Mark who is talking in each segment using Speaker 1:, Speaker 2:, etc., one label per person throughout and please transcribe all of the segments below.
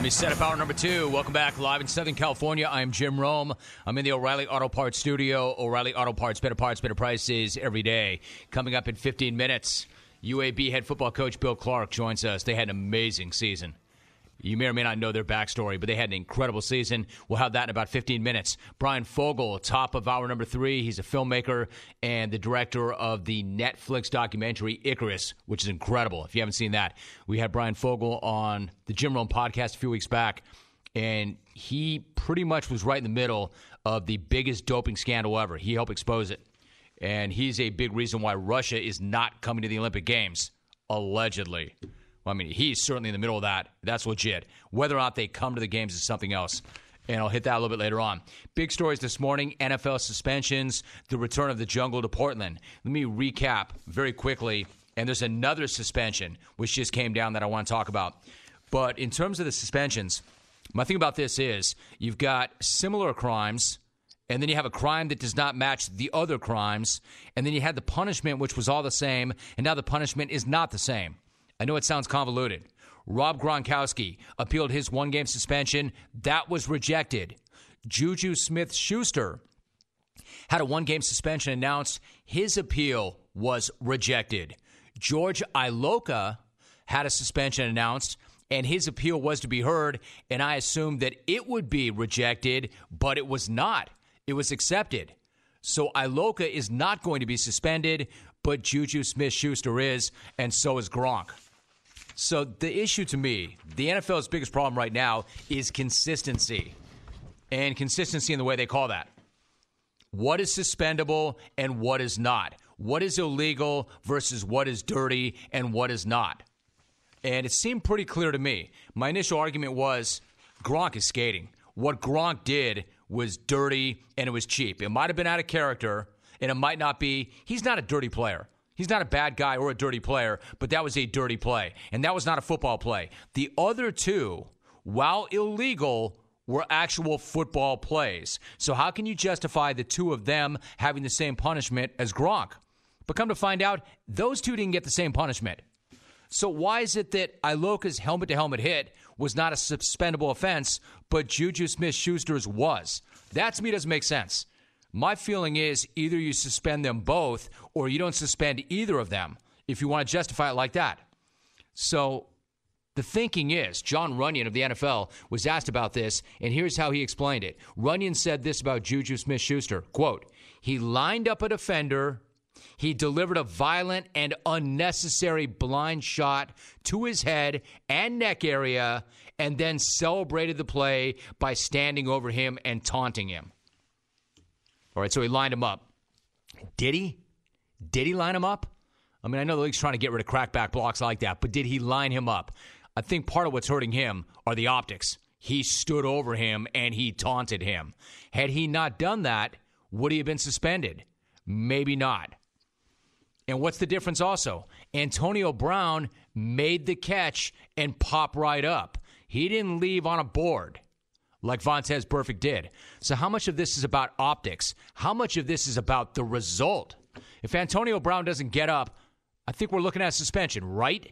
Speaker 1: Let me set up hour number 2. Welcome back live in Southern California. I am Jim Rome. I'm in the O'Reilly Auto Parts studio. O'Reilly Auto Parts, better prices every day. Coming up in 15 minutes, UAB head football coach Bill Clark joins us. They had an amazing season. You may or may not know their backstory, but they had an incredible season. We'll have that in about 15 minutes. Brian Fogel, top of hour number 3. He's a filmmaker and the director of the Netflix documentary Icarus, which is incredible. If you haven't seen that, we had Brian Fogel on the Jim Rome podcast a few weeks back, and he pretty much was right in the middle of the biggest doping scandal ever. He helped expose it, and he's a big reason why Russia is not coming to the Olympic Games, allegedly. Well, I mean, he's certainly in the middle of that. That's legit. Whether or not they come to the games is something else. And I'll hit that a little bit later on. Big stories this morning, NFL suspensions, the return of the jungle to Portland. Let me recap very quickly. And there's another suspension, which just came down that I want to talk about. But in terms of the suspensions, my thing about this is you've got similar crimes, and then you have a crime that does not match the other crimes, and then you had the punishment, which was all the same, and now the punishment is not the same. I know it sounds convoluted. Rob Gronkowski appealed his one-game suspension. That was rejected. Juju Smith-Schuster had a one-game suspension announced. His appeal was rejected. George Iloka had a suspension announced, and his appeal was to be heard, and I assumed that it would be rejected, but it was not. It was accepted. So Iloka is not going to be suspended, but Juju Smith-Schuster is, and so is Gronk. So the issue to me, the NFL's biggest problem right now is consistency. And consistency in the way they call that. What is suspendable and what is not? What is illegal versus what is dirty and what is not? And it seemed pretty clear to me. My initial argument was Gronk is skating. What Gronk did was dirty and it was cheap. It might have been out of character and it might not be. He's not a dirty player. He's not a bad guy or a dirty player, but that was a dirty play. And that was not a football play. The other two, while illegal, were actual football plays. So how can you justify the two of them having the same punishment as Gronk? But come to find out, those two didn't get the same punishment. So why is it that Iloka's helmet-to-helmet hit was not a suspendable offense, but Juju Smith-Schuster's was? That, to me, doesn't make sense. My feeling is either you suspend them both or you don't suspend either of them if you want to justify it like that. So the thinking is, John Runyon of the NFL was asked about this, and here's how he explained it. Runyon said this about Juju Smith-Schuster, quote, he lined up a defender, he delivered a violent and unnecessary blind shot to his head and neck area, and then celebrated the play by standing over him and taunting him. All right, so he lined him up. Did he? Did he line him up? I mean, I know the league's trying to get rid of crackback blocks like that, but did he line him up? I think part of what's hurting him are the optics. He stood over him and he taunted him. Had he not done that, would he have been suspended? Maybe not. And what's the difference also? Antonio Brown made the catch and popped right up. He didn't leave on a board like Vontaze Burfict did. So how much of this is about optics? How much of this is about the result? If Antonio Brown doesn't get up, I think we're looking at suspension, right?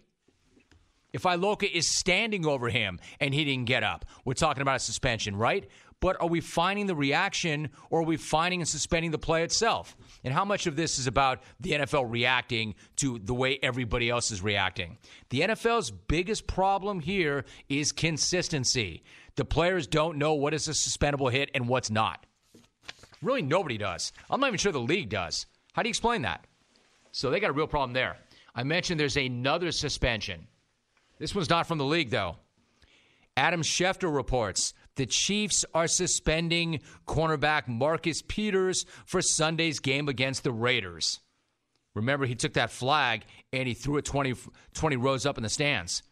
Speaker 1: If Iloka is standing over him and he didn't get up, we're talking about a suspension, right? But are we finding the reaction or are we finding and suspending the play itself? And how much of this is about the NFL reacting to the way everybody else is reacting? The NFL's biggest problem here is consistency. The players don't know what is a suspendable hit and what's not. Really, nobody does. I'm not even sure the league does. How do you explain that? So they got a real problem there. I mentioned there's another suspension. This one's not from the league, though. Adam Schefter reports the Chiefs are suspending cornerback Marcus Peters for Sunday's game against the Raiders. Remember, he took that flag and he threw it 20 rows up in the stands.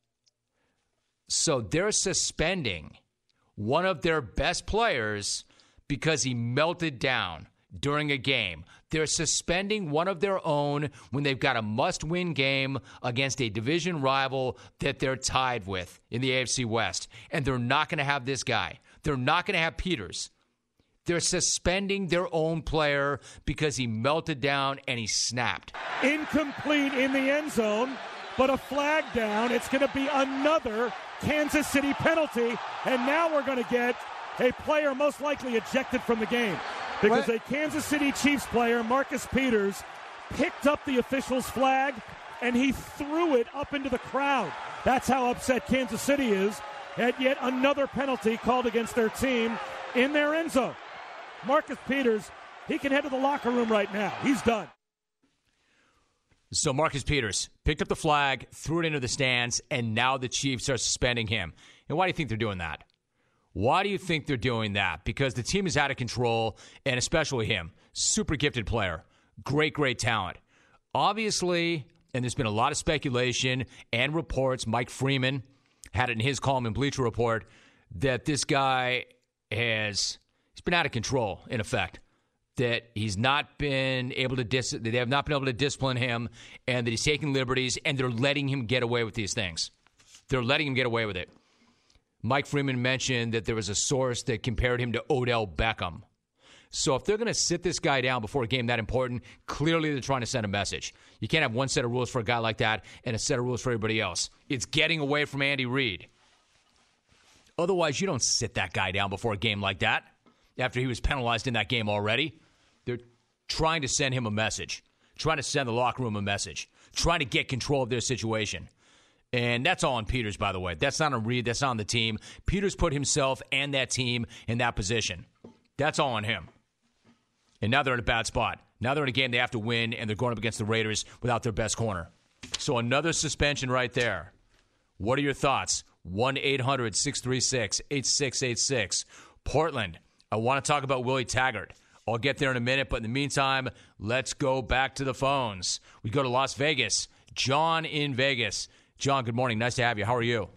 Speaker 1: So they're suspending one of their best players because he melted down during a game. They're suspending one of their own when they've got a must-win game against a division rival that they're tied with in the AFC West. And they're not going to have this guy. They're not going to have Peters. They're suspending their own player because he melted down and he snapped.
Speaker 2: Incomplete in the end zone. but a flag down. It's going to be another Kansas City penalty, and now we're going to get a player most likely ejected from the game because a Kansas City Chiefs player, Marcus Peters, picked up the official's flag, and he threw it up into the crowd. That's how upset Kansas City is at yet another penalty called against their team in their end zone. Marcus Peters, he can head to the locker room right now. He's done.
Speaker 1: So Marcus Peters picked up the flag, threw it into the stands, and now the Chiefs are suspending him. And why do you think they're doing that? Why do you think they're doing that? Because the team is out of control, and especially him. Super gifted player. Great, great talent. Obviously, and there's been a lot of speculation and reports, Mike Freeman had it in his column in Bleacher Report, that this guy he's been out of control, in effect. That he's not been able to that they have not been able to discipline him, and that he's taking liberties, and they're letting him get away with these things. They're letting him get away with it. Mike Freeman mentioned that there was a source that compared him to Odell Beckham. So if they're going to sit this guy down before a game that important, clearly they're trying to send a message. You can't have one set of rules for a guy like that and a set of rules for everybody else. It's getting away from Andy Reid. Otherwise, you don't sit that guy down before a game like that after he was penalized in that game already. They're trying to send him a message, trying to send the locker room a message, trying to get control of their situation. And that's all on Peters, by the way. That's not on Reid. That's not on the team. Peters put himself and that team in that position. That's all on him. And now they're in a bad spot. Now they're in a game they have to win, and they're going up against the Raiders without their best corner. So another suspension right there. What are your thoughts? 1-800-636-8686. Portland, I want to talk about Willie Taggart. I'll get there in a minute, but in the meantime, let's go back to the phones. We go to Las Vegas. John in Vegas. John, good morning. Nice to have you. How are you?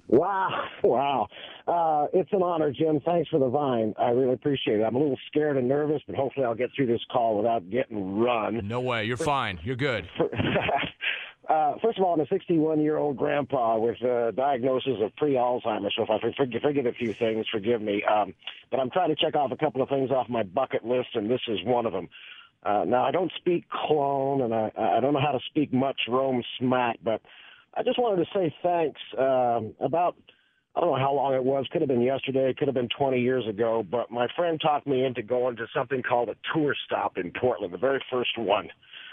Speaker 3: Wow. It's an honor, Jim. Thanks for the vine. I really appreciate it. I'm a little scared and nervous, but hopefully I'll get through this call without getting run.
Speaker 1: No way. You're fine. You're good.
Speaker 3: First of all, I'm a 61-year-old grandpa with a diagnosis of pre-Alzheimer's, so if I forget a few things, forgive me. But I'm trying to check off a couple of things off my bucket list, and this is one of them. Now, I don't speak clone, and I don't know how to speak much Rome smack, but I just wanted to say thanks about, I don't know how long it was, could have been yesterday, could have been 20 years ago, but my friend talked me into going to something called a tour stop in Portland, the very first one.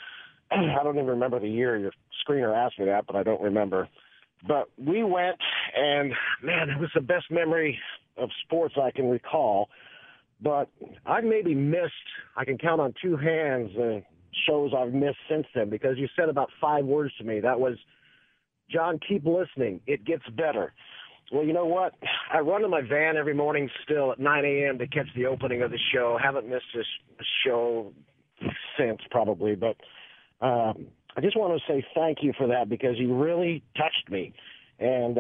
Speaker 3: I don't even remember the year. Your screener asked me that, but I don't remember. But we went, and, man, it was the best memory of sports I can recall. But I've maybe missed, I can count on two hands, shows I've missed since then, because you said about 5 words to me. That was, John, keep listening. It gets better. Well, you know what? I run in my van every morning still at 9 a.m. to catch the opening of the show. Haven't missed this show since probably, but I just want to say thank you for that because you really touched me. And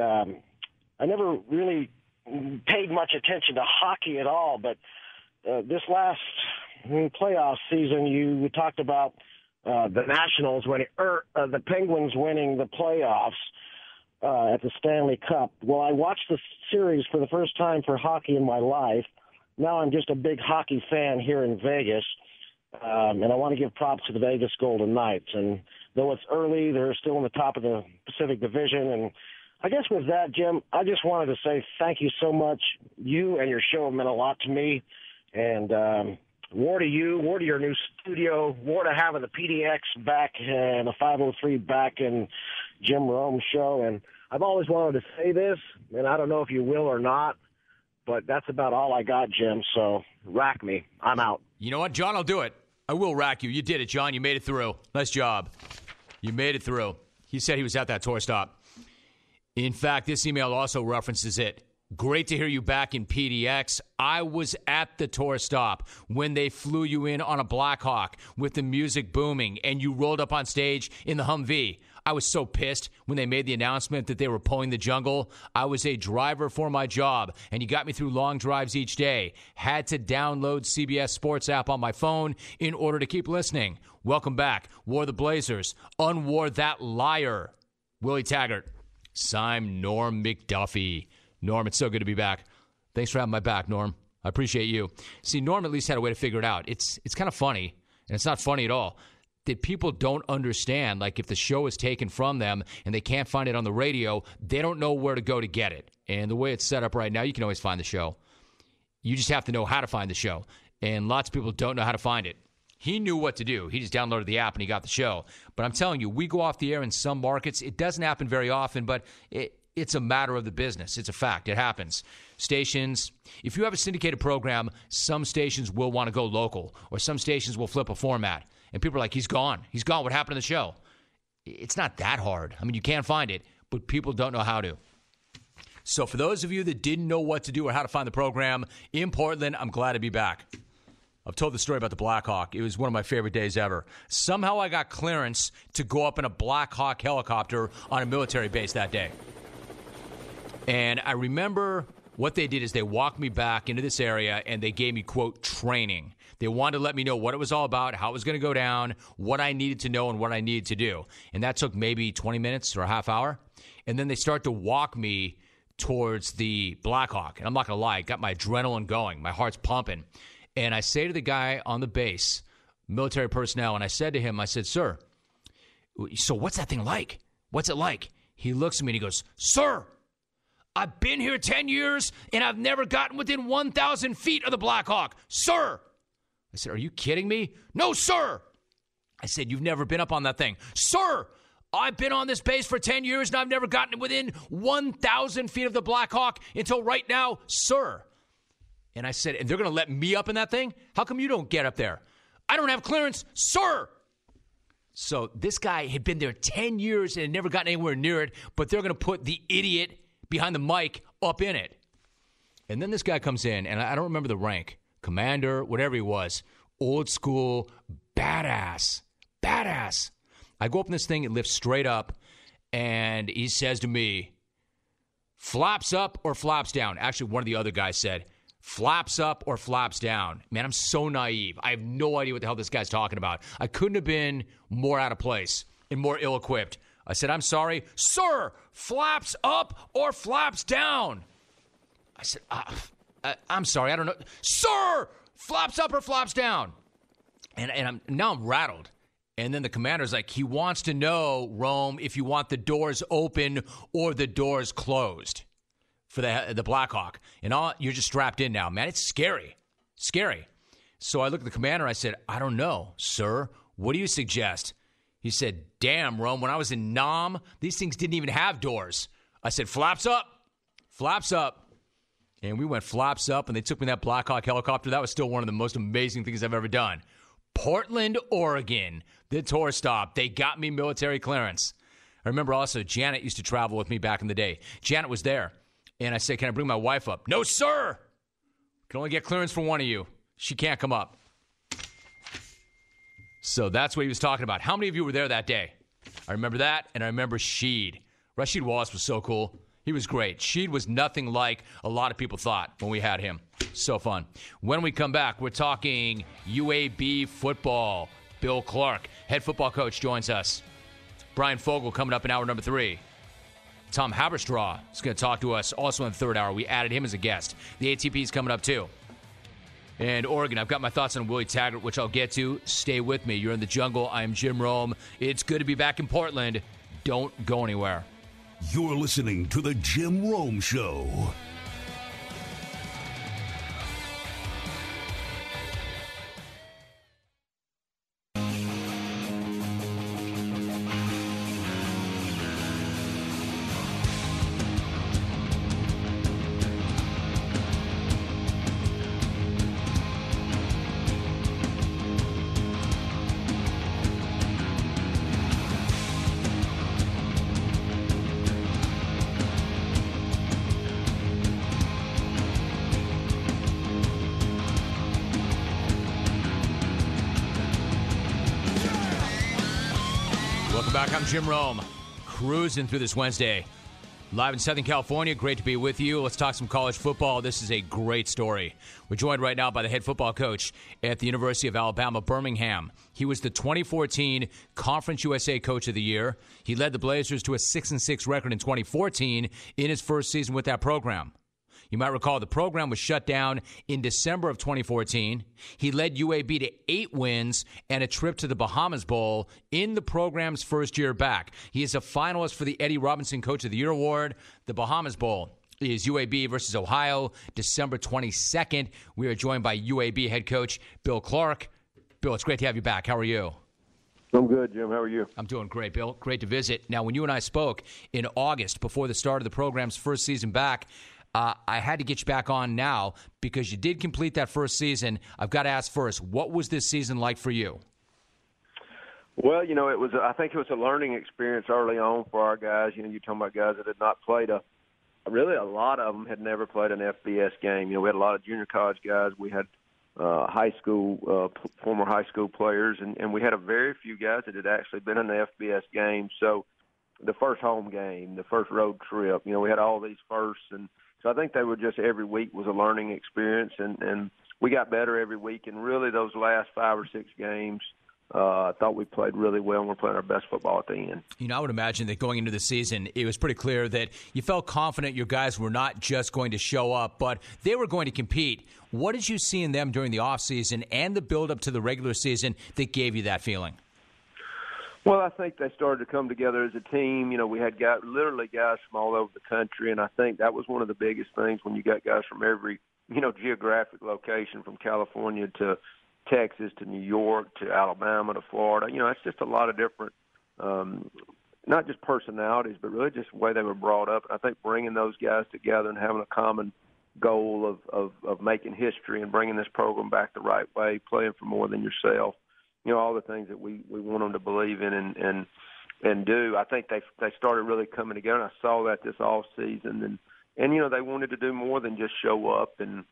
Speaker 3: I never really paid much attention to hockey at all, but this last playoff season, you talked about the Nationals winning, the Penguins winning the playoffs at the Stanley Cup. Well, I watched the series for the first time for hockey in my life. Now I'm just a big hockey fan here in Vegas, and I want to give props to the Vegas Golden Knights. And though it's early, they're still in the top of the Pacific Division. And I guess with that, Jim, I just wanted to say thank you so much. You and your show have meant a lot to me. And war to you, war to your new studio, war to having the PDX back and the 503 back in Jim Rome show. And I've always wanted to say this, and I don't know if you will or not, but that's about all I got, Jim. So rack me. I'm out.
Speaker 1: You know what, John? I'll do it. I will rack you. You did it, John. You made it through. Nice job. You made it through. He said he was at that tour stop. In fact, this email also references it. Great to hear you back in PDX. I was at the tour stop when they flew you in on a Blackhawk with the music booming and you rolled up on stage in the Humvee. I was so pissed when they made the announcement that they were pulling the jungle. I was a driver for my job, and you got me through long drives each day. Had to download CBS Sports app on my phone in order to keep listening. Welcome back. Wore the Blazers. Unwore that liar. Willie Taggart. Signed Norm McDuffie. Norm, it's so good to be back. Thanks for having my back, Norm. I appreciate you. See, Norm at least had a way to figure it out. It's kind of funny, and it's not funny at all. that people don't understand. Like, if the show is taken from them and they can't find it on the radio, they don't know where to go to get it. And the way it's set up right now, you can always find the show. You just have to know how to find the show. And lots of people don't know how to find it. He knew what to do. He just downloaded the app and he got the show. But I'm telling you, we go off the air in some markets. It doesn't happen very often, but it's a matter of the business. It's a fact. It happens. Stations, if you have a syndicated program, some stations will want to go local, or some stations will flip a format. And people are like, he's gone. He's gone. What happened to the show? It's not that hard. I mean, you can find it, but people don't know how to. So for those of you that didn't know what to do or how to find the program in Portland, I'm glad to be back. I've told the story about the Black Hawk. It was one of my favorite days ever. Somehow I got clearance to go up in a Black Hawk helicopter on a military base that day. And I remember what they did is they walked me back into this area and they gave me, quote, training. They wanted to let me know what it was all about, how it was going to go down, what I needed to know, and what I needed to do. And that took maybe 20 minutes or a half hour. And then they start to walk me towards the Black Hawk. And I'm not going to lie, I got my adrenaline going. My heart's pumping. And I say to the guy on the base, military personnel, and I said to him, I said, sir, so what's that thing like? What's it like? He looks at me and he goes, sir, I've been here 10 years and I've never gotten within 1,000 feet of the Black Hawk. Sir. I said, are you kidding me? No, sir. I said, you've never been up on that thing. Sir, I've been on this base for 10 years and I've never gotten within 1,000 feet of the Black Hawk until right now, sir. And I said, and they're going to let me up in that thing? How come you don't get up there? I don't have clearance, sir. So this guy had been there 10 years and had never gotten anywhere near it, but they're going to put the idiot behind the mic up in it. And then this guy comes in, and I don't remember the rank, commander, whatever he was, old school, badass. I go up in this thing, it lifts straight up, and he says to me, flaps up or flaps down. Actually, one of the other guys said, flaps up or flaps down. Man, I'm so naive. I have no idea what the hell this guy's talking about. I couldn't have been more out of place and more ill-equipped. I said, I'm sorry. Sir, flaps up or flaps down? I said, I'm sorry. I don't know. Sir, flaps up or flaps down? And I'm rattled. And then the commander's like, he wants to know, Rome, if you want the doors open or the doors closed for the Black Hawk. And you're just strapped in now. Man, it's scary. Scary. So I looked at the commander. I said, I don't know, sir. What do you suggest? He said, damn, Rome, when I was in Nam, these things didn't even have doors. I said, flaps up. Flaps up. And we went flaps up, and they took me in that Black Hawk helicopter. That was still one of the most amazing things I've ever done. Portland, Oregon, the tour stop. They got me military clearance. I remember also Janet used to travel with me back in the day. Janet was there. And I said, can I bring my wife up? No, sir. Can only get clearance for one of you. She can't come up. So that's what he was talking about. How many of you were there that day? I remember that, and I remember Sheed. Rasheed Wallace was so cool. He was great. Sheed was nothing like a lot of people thought when we had him. So fun. When we come back, we're talking UAB football. Bill Clark, head football coach, joins us. Brian Fogel coming up in hour number 3. Tom Haberstraw is going to talk to us also in the third hour. We added him as a guest. The ATP is coming up too. And Oregon, I've got my thoughts on Willie Taggart, which I'll get to. Stay with me. You're in the jungle. I'm Jim Rome. It's good to be back in Portland. Don't go anywhere.
Speaker 4: You're listening to The Jim Rome Show.
Speaker 1: I'm Jim Rome, cruising through this Wednesday. Live in Southern California, great to be with you. Let's talk some college football. This is a great story. We're joined right now by the head football coach at the University of Alabama, Birmingham. He was the 2014 Conference USA Coach of the Year. He led the Blazers to a 6-6 record in 2014 in his first season with that program. You might recall the program was shut down in December of 2014. He led UAB to 8 wins and a trip to the Bahamas Bowl in the program's first year back. He is a finalist for the Eddie Robinson Coach of the Year Award. The Bahamas Bowl is UAB versus Ohio, December 22nd. We are joined by UAB head coach Bill Clark. Bill, it's great to have you back. How are you?
Speaker 5: I'm good, Jim. How are you?
Speaker 1: I'm doing great, Bill. Great to visit. Now, when you and I spoke in August before the start of the program's first season back, I had to get you back on now because you did complete that first season. I've got to ask first, what was this season like for you?
Speaker 5: Well, I think it was a learning experience early on for our guys. You're talking about guys that had not played a lot of them had never played an FBS game. We had a lot of junior college guys. We had high school, former high school players, and we had a very few guys that had actually been in the FBS game. So the first home game, the first road trip, we had all these firsts. And so I think they were just every week was a learning experience, and we got better every week. And really those last 5 or 6 games, I thought we played really well, and we're playing our best football at the end.
Speaker 1: I would imagine that going into the season, it was pretty clear that you felt confident your guys were not just going to show up, but they were going to compete. What did you see in them during the offseason and the build-up to the regular season that gave you that feeling?
Speaker 5: Well, I think they started to come together as a team. We had literally guys from all over the country, and I think that was one of the biggest things when you got guys from every, geographic location, from California to Texas to New York to Alabama to Florida. It's just a lot of different, not just personalities, but really just the way they were brought up. And I think bringing those guys together and having a common goal of making history and bringing this program back the right way, playing for more than yourself, all the things that we want them to believe in and do. I think they started really coming together, and I saw that this off season, and they wanted to do more than just show up and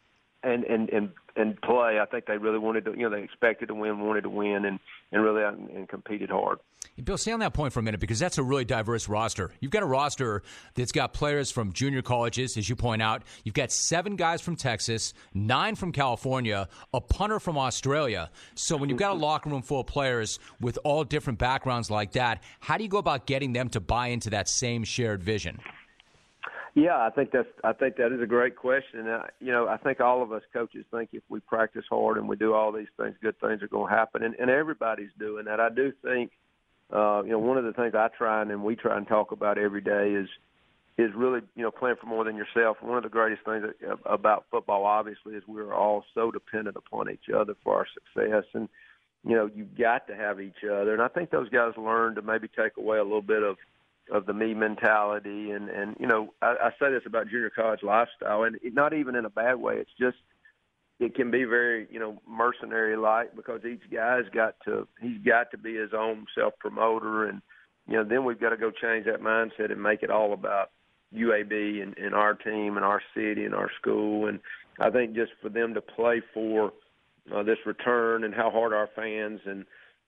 Speaker 5: play. I think they really wanted to, they expected to win, wanted to win, and really and competed hard.
Speaker 1: Bill, stay on that point for a minute because that's a really diverse roster. You've got a roster that's got players from junior colleges, as you point out. You've got 7 guys from Texas, 9 from California, a punter from Australia. So when you've got a locker room full of players with all different backgrounds like that, how do you go about getting them to buy into that same shared vision?
Speaker 5: Yeah, I think that is a great question. I think all of us coaches think if we practice hard and we do all these things, good things are going to happen, and everybody's doing that. I do think, one of the things I try and we try and talk about every day is really, playing for more than yourself. One of the greatest things about football, obviously, is we're all so dependent upon each other for our success, and you've got to have each other. And I think those guys learn to maybe take away a little bit of the me mentality. And I say this about junior college lifestyle, and not even in a bad way. It's just it can be very, mercenary-like because each guy's got to be his own self-promoter. And, then we've got to go change that mindset and make it all about UAB and our team and our city and our school. And I think just for them to play for this return and how hard our fans and,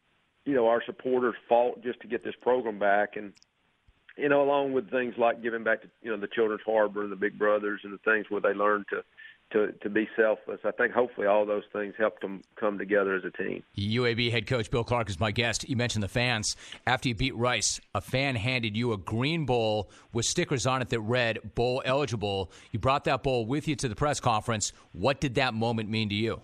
Speaker 5: our supporters fought just to get this program back. And, along with things like giving back to, the Children's Harbor and the Big Brothers and the things where they learn to be selfless. I think hopefully all those things helped them come together as a team.
Speaker 1: UAB head coach Bill Clark is my guest. You mentioned the fans. After you beat Rice, a fan handed you a green bowl with stickers on it that read bowl eligible. You brought that bowl with you to the press conference. What did that moment mean to you?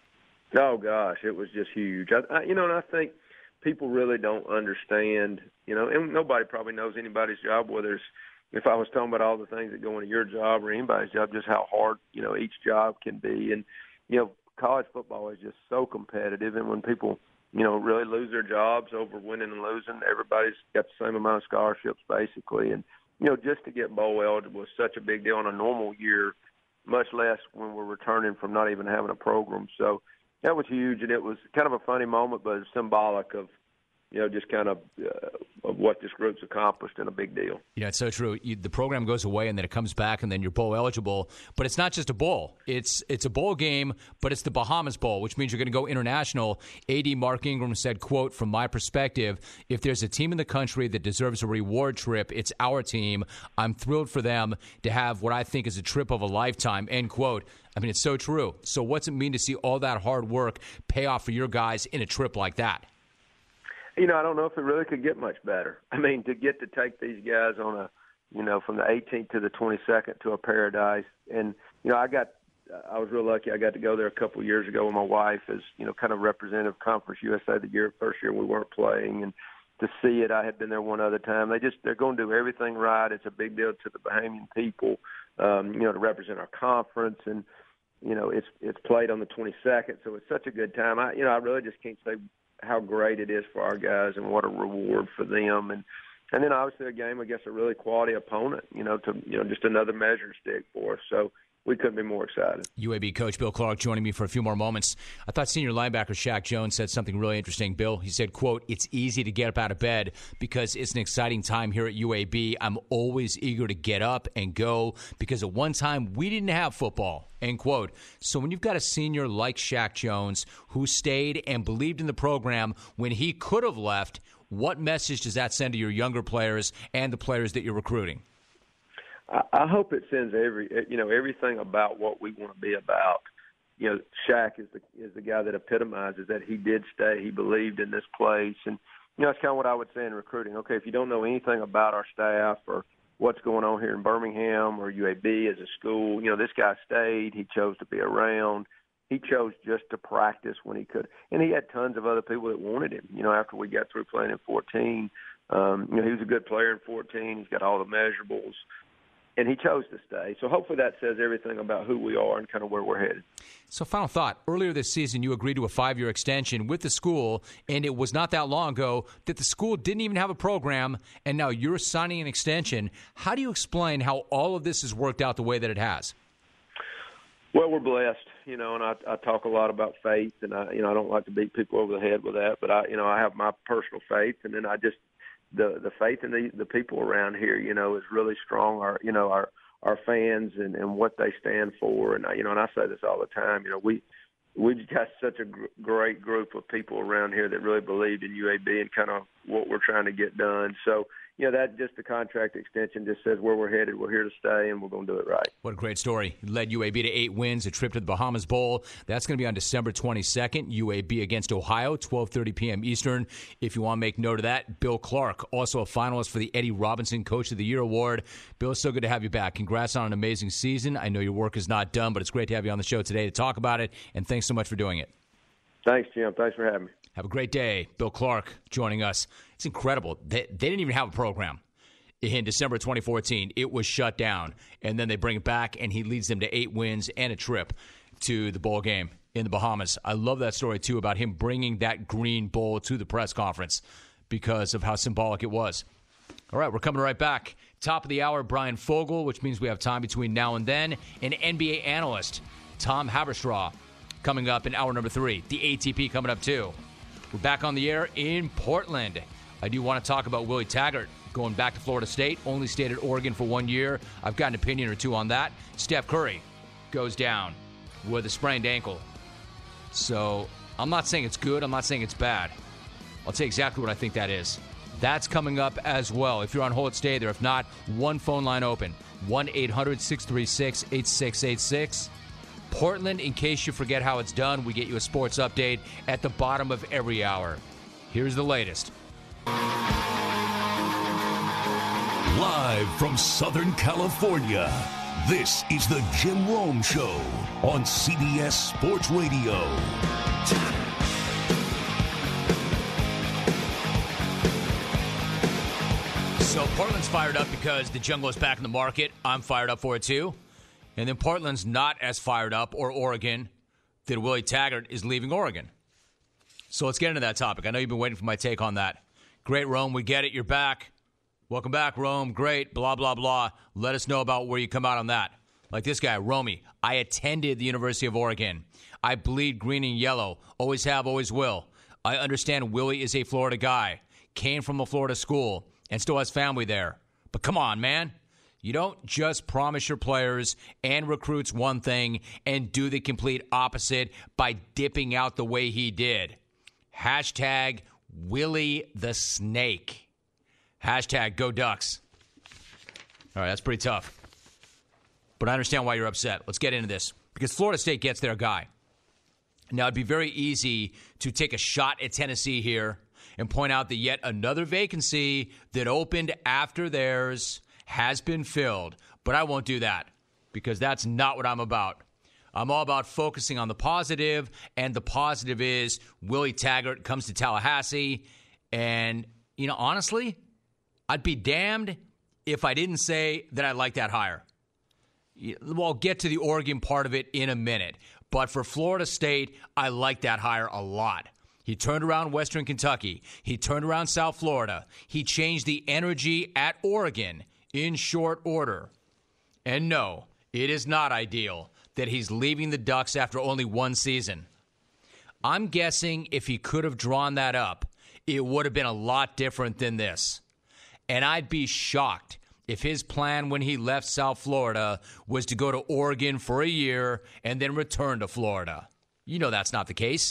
Speaker 5: Oh, gosh, it was just huge. And I think people really don't understand, and nobody probably knows anybody's job, whether it's, if I was talking about all the things that go into your job or anybody's job, just how hard, each job can be. And, college football is just so competitive. And when people, really lose their jobs over winning and losing, everybody's got the same amount of scholarships basically. And, just to get bowl eligible was such a big deal in a normal year, much less when we're returning from not even having a program. So that was huge, and it was kind of a funny moment, but it's symbolic of, just kind of what this group's accomplished, and a big deal.
Speaker 1: It's so true. The program goes away, and then it comes back, and then you're bowl eligible. But it's not just a bowl. It's a bowl game, but it's the Bahamas Bowl, which means you're going to go international. AD Mark Ingram said, quote, "From my perspective, if there's a team in the country that deserves a reward trip, it's our team. I'm thrilled for them to have what I think is a trip of a lifetime," end quote. I mean, it's so true. So what's it mean to see all that hard work pay off for your guys in a trip like that?
Speaker 5: I don't know if it really could get much better. I mean, to get to take these guys on from the 18th to the 22nd to a paradise. And, I was real lucky. I got to go there a couple of years ago with my wife as, kind of representative of Conference USA first year we weren't playing. And to see it, I had been there one other time. They're going to do everything right. It's a big deal to the Bahamian people, to represent our conference. And, it's played on the 22nd. So it's such a good time. I really just can't say how great it is for our guys and what a reward for them. And then obviously a game against a really quality opponent, just another measuring stick for us. So we couldn't be more excited.
Speaker 1: UAB coach Bill Clark joining me for a few more moments. I thought senior linebacker Shaq Jones said something really interesting. Bill, he said, quote, "It's easy to get up out of bed because it's an exciting time here at UAB. I'm always eager to get up and go because at one time we didn't have football," end quote. So when you've got a senior like Shaq Jones who stayed and believed in the program when he could have left, what message does that send to your younger players and the players that you're recruiting?
Speaker 5: I hope it sends everything about what we want to be about. Shaq is the guy that epitomizes that. He did stay. He believed in this place. And, that's kind of what I would say in recruiting. Okay, if you don't know anything about our staff or what's going on here in Birmingham or UAB as a school, this guy stayed. He chose to be around. He chose just to practice when he could. And he had tons of other people that wanted him, after we got through playing in 14. He was a good player in 14. He's got all the measurables. And he chose to stay. So hopefully that says everything about who we are and kind of where we're headed.
Speaker 1: So final thought. Earlier this season, you agreed to a 5-year extension with the school, and it was not that long ago that the school didn't even have a program, and now you're signing an extension. How do you explain how all of this has worked out the way that it has?
Speaker 5: Well, we're blessed, and I talk a lot about faith, and I don't like to beat people over the head with that, but I have my personal faith, and then the faith in the people around here, is really strong. Our fans and what they stand for, and I say this all the time. We've got such a great group of people around here that really believed in UAB and kind of what we're trying to get done. So, that just the contract extension just says where we're headed. We're here to stay, and we're going to do it right.
Speaker 1: What a great story. Led UAB to 8 wins, a trip to the Bahamas Bowl. That's going to be on December 22nd. UAB against Ohio, 12:30 p.m. Eastern. If you want to make note of that, Bill Clark, also a finalist for the Eddie Robinson Coach of the Year Award. Bill, it's so good to have you back. Congrats on an amazing season. I know your work is not done, but it's great to have you on the show today to talk about it, and thanks so much for doing it.
Speaker 5: Thanks, Jim. Thanks for having me.
Speaker 1: Have a great day. Bill Clark joining us. It's incredible. They didn't even have a program in December 2014. It was shut down, and then they bring it back, and he leads them to 8 wins and a trip to the bowl game in the Bahamas. I love that story, too, about him bringing that green bowl to the press conference because of how symbolic it was. All right, we're coming right back. Top of the hour, Brian Fogel, which means we have time between now and then. An NBA analyst, Tom Haberstraw, coming up in hour number 3. The ATP coming up, too. We're back on the air in Portland. I do want to talk about Willie Taggart going back to Florida State, only stayed at Oregon for 1 year. I've got an opinion or two on that. Steph Curry goes down with a sprained ankle. So I'm not saying it's good. I'm not saying it's bad. I'll tell you exactly what I think that is. That's coming up as well. If you're on hold, stay there. If not, one phone line open, 1-800-636-8686. Portland, in case you forget how it's done, we get you a sports update at the bottom of every hour. Here's the latest.
Speaker 4: Live from Southern California, this is the Jim Rome Show on CBS Sports Radio.
Speaker 1: So Portland's fired up because the Jungle is back in the market. I'm fired up for it, too. And then Portland's not as fired up, or Oregon, that Willie Taggart is leaving Oregon. So let's get into that topic. I know you've been waiting for my take on that. Great, Rome. We get it. You're back. Welcome back, Rome. Great. Blah, blah, blah. Let us know about where you come out on that. Like this guy, Romy. I attended the University of Oregon. I bleed green and yellow. Always have, always will. I understand Willie is a Florida guy. Came from a Florida school and still has family there. But come on, man. You don't just promise your players and recruits one thing and do the complete opposite by dipping out the way he did. Hashtag Willie the Snake. Hashtag Go Ducks. All right, that's pretty tough. But I understand why you're upset. Let's get into this. Because Florida State gets their guy. Now, it'd be very easy to take a shot at Tennessee here and point out that yet another vacancy that opened after theirs has been filled. But I won't do that because that's not what I'm about. I'm all about focusing on the positive, and the positive is Willie Taggart comes to Tallahassee. And, honestly, I'd be damned if I didn't say that I like that hire. Well, I'll get to the Oregon part of it in a minute. But for Florida State, I like that hire a lot. He turned around Western Kentucky. He turned around South Florida. He changed the energy at Oregon in short order. And no, it is not ideal that he's leaving the Ducks after only one season. I'm guessing if he could have drawn that up, it would have been a lot different than this. And I'd be shocked if his plan when he left South Florida was to go to Oregon for a year and then return to Florida. That's not the case.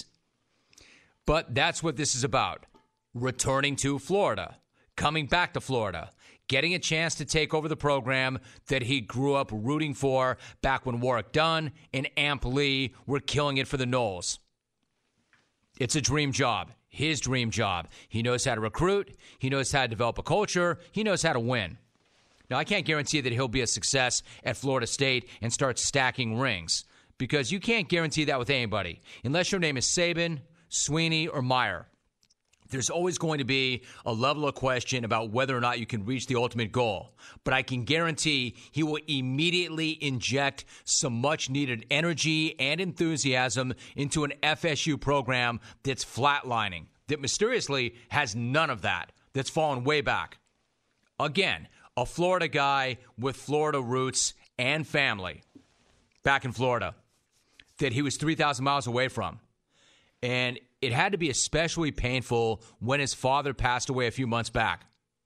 Speaker 1: But that's what this is about. Returning to Florida, coming back to Florida, getting a chance to take over the program that he grew up rooting for back when Warwick Dunn and Amp Lee were killing it for the Noles. It's a dream job, his dream job. He knows how to recruit. He knows how to develop a culture. He knows how to win. Now, I can't guarantee that he'll be a success at Florida State and start stacking rings because you can't guarantee that with anybody. Unless your name is Saban, Sweeney, or Meyer. There's always going to be a level of question about whether or not you can reach the ultimate goal. But I can guarantee he will immediately inject some much-needed energy and enthusiasm into an FSU program that's flatlining, that mysteriously has none of that, that's fallen way back. Again, a Florida guy with Florida roots and family back in Florida that he was 3,000 miles away from. And it had to be especially painful when his father passed away a few months back.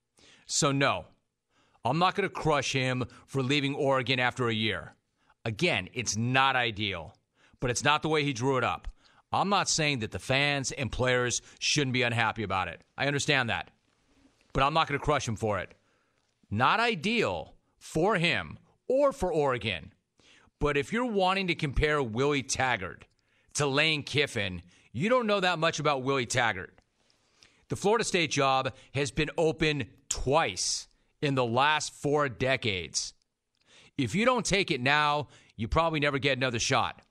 Speaker 1: So no, I'm not going to crush him for leaving Oregon after a year. Again, it's not ideal, but it's not the way he drew it up. I'm not saying that the fans and players shouldn't be unhappy about it. I understand that. But I'm not going to crush him for it. Not ideal for him or for Oregon. But if you're wanting to compare Willie Taggart to Lane Kiffin, you don't know that much about Willie Taggart. The Florida State job has been open twice in the last 4 decades. If you don't take it now, you probably never get another shot.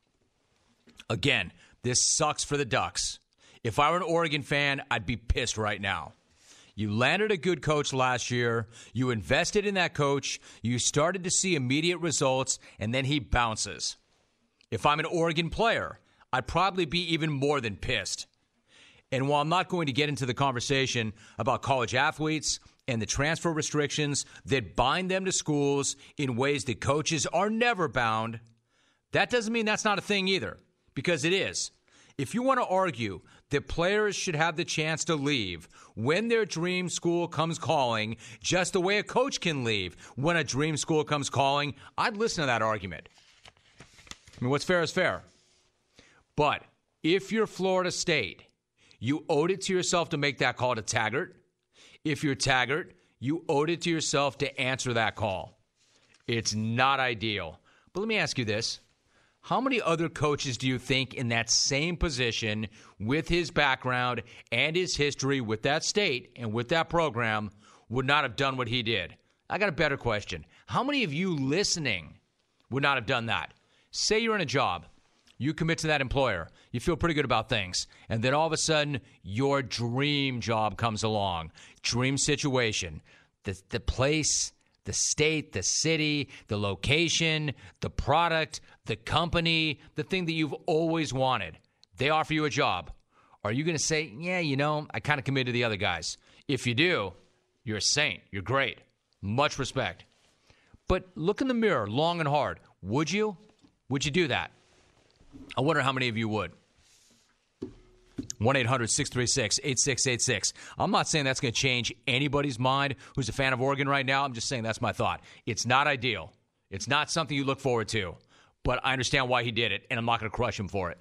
Speaker 1: Again, this sucks for the Ducks. If I were an Oregon fan, I'd be pissed right now. You landed a good coach last year. You invested in that coach. You started to see immediate results, and then he bounces. If I'm an Oregon player, I'd probably be even more than pissed. And while I'm not going to get into the conversation about college athletes and the transfer restrictions that bind them to schools in ways that coaches are never bound, that doesn't mean that's not a thing either, because it is. If you want to argue that players should have the chance to leave when their dream school comes calling, just the way a coach can leave when a dream school comes calling, I'd listen to that argument. I mean, what's fair is fair. But if you're Florida State, you owed it to yourself to make that call to Taggart. If you're Taggart, you owed it to yourself to answer that call. It's not ideal. But let me ask you this. How many other coaches do you think in that same position with his background and his history with that state and with that program would not have done what he did? I got a better question. How many of you listening would not have done that? Say you're in a job. You commit to that employer. You feel pretty good about things. And then all of a sudden, your dream job comes along. Dream situation. The place, the state, the city, the location, the product, the company, the thing that you've always wanted. They offer you a job. Are you going to say, yeah, I kind of committed to the other guys? If you do, you're a saint. You're great. Much respect. But look in the mirror long and hard. Would you? Would you do that? I wonder how many of you would. 1-800-636-8686. I'm not saying that's going to change anybody's mind who's a fan of Oregon right now. I'm just saying that's my thought. It's not ideal. It's not something you look forward to. But I understand why he did it, and I'm not going to crush him for it.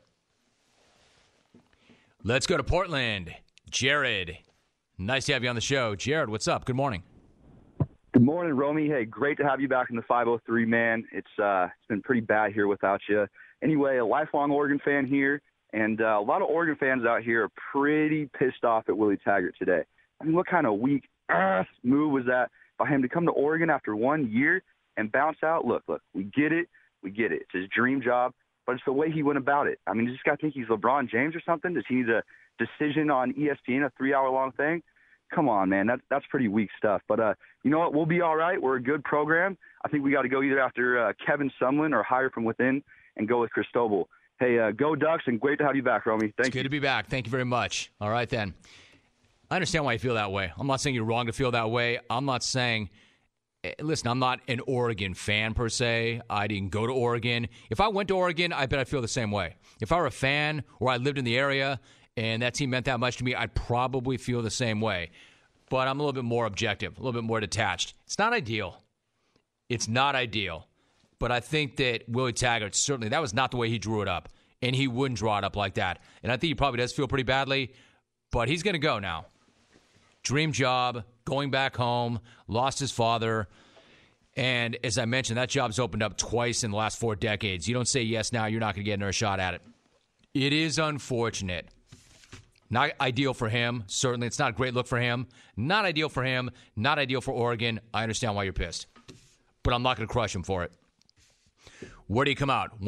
Speaker 1: Let's go to Portland. Jared. Nice to have you on the show. Jared, what's up? Good morning.
Speaker 6: Good morning, Romy. Hey, great to have you back in the 503, man. It's been pretty bad here without you. Anyway, a lifelong Oregon fan here, and a lot of Oregon fans out here are pretty pissed off at Willie Taggart today. I mean, what kind of weak move was that by him to come to Oregon after 1 year and bounce out. Look, we get it. It's his dream job, but it's the way he went about it. I mean, does this guy think he's LeBron James or something? Does he need a decision on ESPN, a 3-hour-long thing? Come on, man. That's pretty weak stuff. But you know what? We'll be all right. We're a good program. I think we got to go either after Kevin Sumlin or hire from within and go with Cristobal. Hey, go Ducks, and great to have you back, Romy. Thank you.
Speaker 1: Good to be back. Thank you very much. All right, then. I understand why you feel that way. I'm not saying you're wrong to feel that way. I'm not saying – listen, I'm not an Oregon fan per se. I didn't go to Oregon. If I went to Oregon, I bet I'd feel the same way. If I were a fan or I lived in the area – and that team meant that much to me, I'd probably feel the same way. But I'm a little bit more objective, a little bit more detached. It's not ideal. But I think that Willie Taggart, certainly, that was not the way he drew it up. And he wouldn't draw it up like that. And I think he probably does feel pretty badly. But he's going to go now. Dream job, going back home, lost his father. And as I mentioned, that job's opened up twice in the last 4 decades. You don't say yes now, you're not going to get another shot at it. It is unfortunate. Not ideal for him. Certainly, it's not a great look for him. Not ideal for him. Not ideal for Oregon. I understand why you're pissed. But I'm not going to crush him for it. Where do you come out?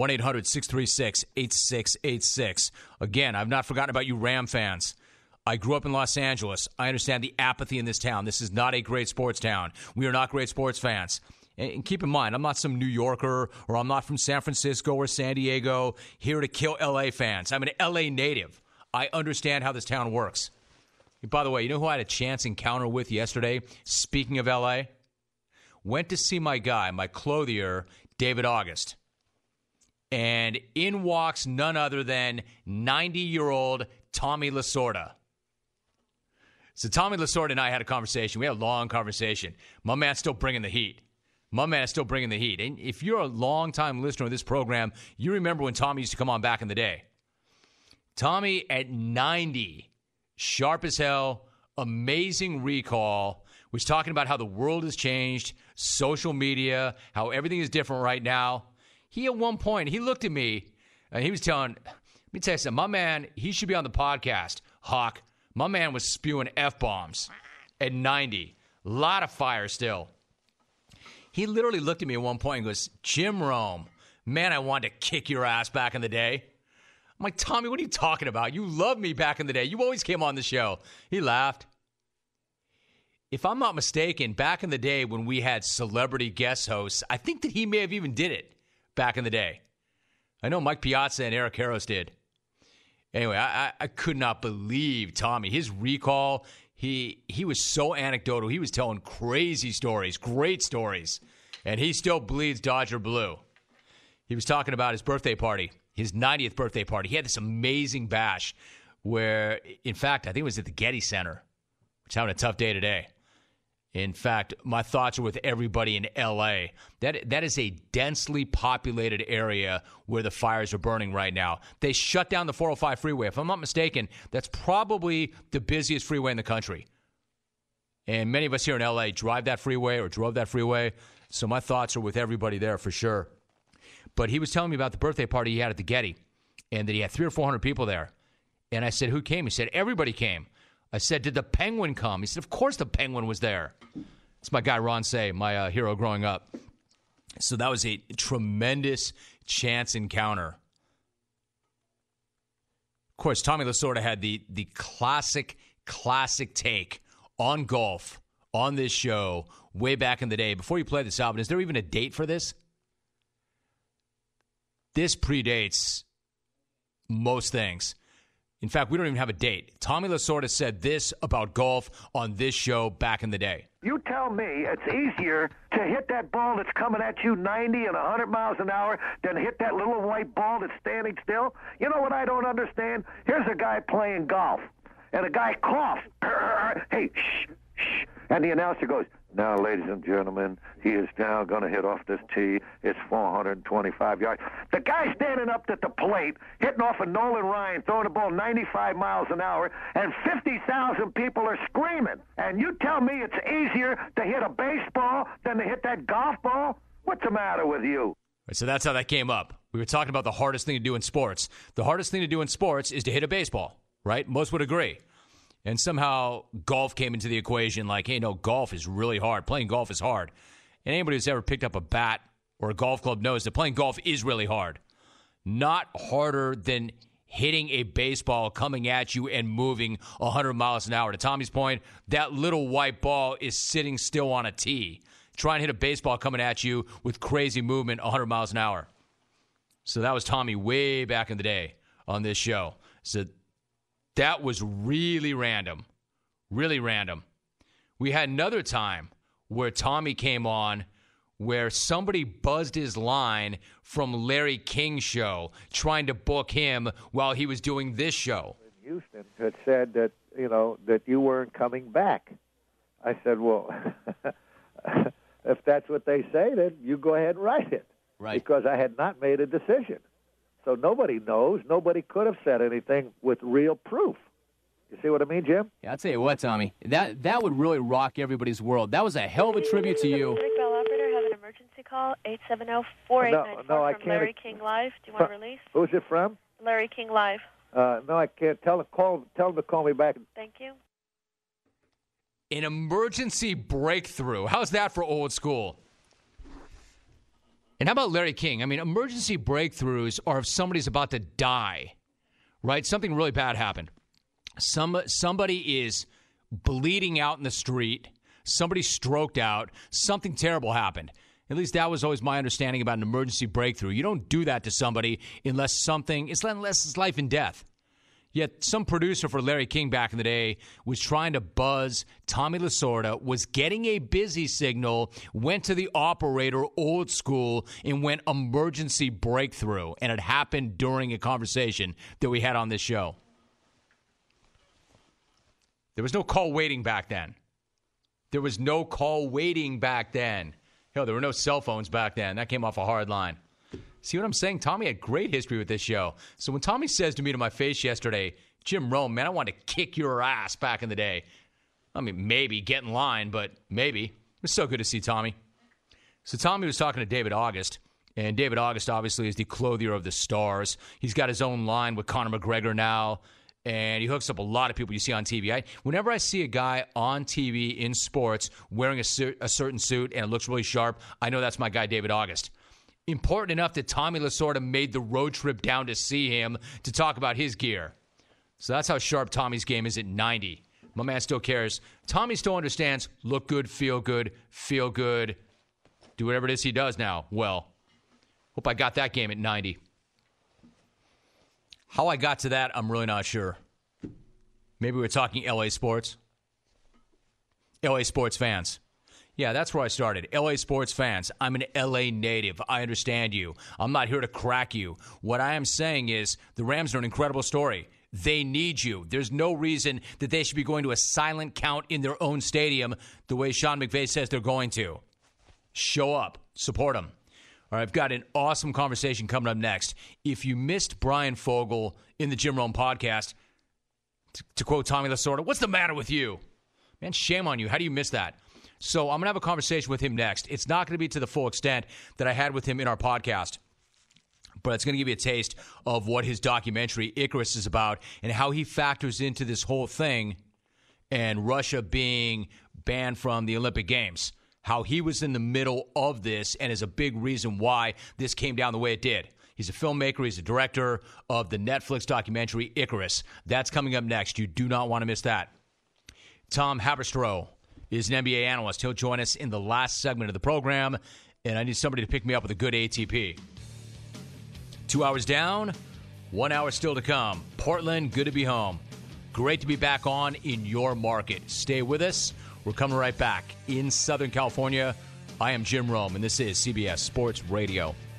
Speaker 1: 1-800-636-8686. Again, I've not forgotten about you Ram fans. I grew up in Los Angeles. I understand the apathy in this town. This is not a great sports town. We are not great sports fans. And keep in mind, I'm not some New Yorker or I'm not from San Francisco or San Diego here to kill L.A. fans. I'm an L.A. native. I understand how this town works. By the way, you know who I had a chance encounter with yesterday? Speaking of L.A., went to see my guy, my clothier, David August. And in walks none other than 90-year-old Tommy Lasorda. So Tommy Lasorda and I had a conversation. We had a long conversation. My man's still bringing the heat. And if you're a long-time listener of this program, you remember when Tommy used to come on back in the day. Tommy at 90, sharp as hell, amazing recall, was talking about how the world has changed, social media, how everything is different right now. He, at one point, he looked at me, and he was telling, let me tell you something, my man, he should be on the podcast, Hawk. My man was spewing F-bombs at 90. A lot of fire still. He literally looked at me at one point and goes, Jim Rome, man, I wanted to kick your ass back in the day. I'm like, Tommy, what are you talking about? You loved me back in the day. You always came on the show. He laughed. If I'm not mistaken, back in the day when we had celebrity guest hosts, I think that he may have even did it back in the day. I know Mike Piazza and Eric Harris did. Anyway, I could not believe Tommy. His recall, he was so anecdotal. He was telling crazy stories, great stories. And he still bleeds Dodger blue. He was talking about his birthday party. His 90th birthday party. He had this amazing bash where, in fact, I think it was at the Getty Center, which is having a tough day today. In fact, my thoughts are with everybody in L.A. That is a densely populated area where the fires are burning right now. They shut down the 405 freeway. If I'm not mistaken, that's probably the busiest freeway in the country. And many of us here in L.A. drive that freeway or drove that freeway. So my thoughts are with everybody there for sure. But he was telling me about the birthday party he had at the Getty and that he had 300 or 400 people there. And I said, who came? He said, everybody came. I said, did the Penguin come? He said, of course the Penguin was there. It's my guy Ron Say, my hero growing up. So that was a tremendous chance encounter. Of course, Tommy Lasorda had the classic take on golf on this show way back in the day. Before you play this album, is there even a date for this? This predates most things. In fact, we don't even have a date. Tommy Lasorda said this about golf on this show back in the day.
Speaker 7: You tell me it's easier to hit that ball that's coming at you 90 and 100 miles an hour than hit that little white ball that's standing still? You know what I don't understand? Here's a guy playing golf, and a guy coughs. Hey, shh, shh. And the announcer goes, now, ladies and gentlemen, he is now going to hit off this tee. It's 425 yards. The guy standing up at the plate, hitting off a Nolan Ryan, throwing the ball 95 miles an hour, and 50,000 people are screaming. And you tell me it's easier to hit a baseball than to hit that golf ball? What's the matter with you?
Speaker 1: So that's how that came up. We were talking about the hardest thing to do in sports. The hardest thing to do in sports is to hit a baseball, right? Most would agree. And somehow golf came into the equation like, hey, no, golf is really hard. Playing golf is hard. And anybody who's ever picked up a bat or a golf club knows that playing golf is really hard. Not harder than hitting a baseball coming at you and moving 100 miles an hour. To Tommy's point, that little white ball is sitting still on a tee. Try and hit a baseball coming at you with crazy movement 100 miles an hour. So that was Tommy way back in the day on this show. So that was really random. Really random. We had another time where Tommy came on where somebody buzzed his line from Larry King's show trying to book him while he was doing this show.
Speaker 7: Houston had said that, that you weren't coming back. I said, well, if that's what they say, then you go ahead and write it.
Speaker 1: Right.
Speaker 7: Because I had not made a decision. So nobody knows. Nobody could have said anything with real proof. You see what I mean, Jim?
Speaker 8: Yeah, I'll tell you what, Tommy. That would really rock everybody's world. That was a hell of a tribute to you.
Speaker 9: Bell operator, have an emergency call, 870-4894
Speaker 7: I
Speaker 9: from
Speaker 7: can't.
Speaker 9: Larry King Live. Do you want to release?
Speaker 7: Who's it from?
Speaker 9: Larry King Live.
Speaker 7: No, I can't. Tell them to call me back.
Speaker 9: Thank you.
Speaker 1: An emergency breakthrough. How's that for old school? And how about Larry King? I mean, emergency breakthroughs are if somebody's about to die, right? Something really bad happened. Somebody is bleeding out in the street. Somebody stroked out. Something terrible happened. At least that was always my understanding about an emergency breakthrough. You don't do that to somebody unless it's life and death. Yet some producer for Larry King back in the day was trying to buzz Tommy Lasorda, was getting a busy signal, went to the operator old school, and went emergency breakthrough. And it happened during a conversation that we had on this show. There was no call waiting back then. Hell, there were no cell phones back then. That came off a hard line. See what I'm saying? Tommy had great history with this show. So when Tommy says to me to my face yesterday, Jim Rome, man, I wanted to kick your ass back in the day. I mean, maybe get in line, but maybe. It was so good to see Tommy. So Tommy was talking to David August, and David August obviously is the clothier of the stars. He's got his own line with Conor McGregor now, and he hooks up a lot of people you see on TV. Whenever I see a guy on TV in sports wearing a certain suit and it looks really sharp, I know that's my guy David August. Important enough that Tommy Lasorda made the road trip down to see him to talk about his gear. So that's how sharp Tommy's game is at 90. My man still cares. Tommy still understands look good, feel good, do whatever it is he does now. Well, hope I got that game at 90. How I got to that, I'm really not sure. Maybe we're talking LA sports. LA sports fans. Yeah, that's where I started. LA sports fans. I'm an LA native. I understand you. I'm not here to crack you. What I am saying is the Rams are an incredible story. They need you. There's no reason that they should be going to a silent count in their own stadium the way Sean McVay says they're going to. Show up. Support them. All right, I've got an awesome conversation coming up next. If you missed Brian Fogel in the Jim Rome podcast, to quote Tommy Lasorda, what's the matter with you? Man, shame on you. How do you miss that? So I'm going to have a conversation with him next. It's not going to be to the full extent that I had with him in our podcast, but it's going to give you a taste of what his documentary Icarus is about and how he factors into this whole thing and Russia being banned from the Olympic Games, how he was in the middle of this and is a big reason why this came down the way it did. He's a filmmaker. He's a director of the Netflix documentary Icarus. That's coming up next. You do not want to miss that. Tom Haberstroh is an NBA analyst. He'll join us in the last segment of the program, and I need somebody to pick me up with a good ATP. 2 hours down, 1 hour still to come. Portland, good to be home. Great to be back on in your market. Stay with us. We're coming right back in Southern California. I am Jim Rome, and this is CBS Sports Radio.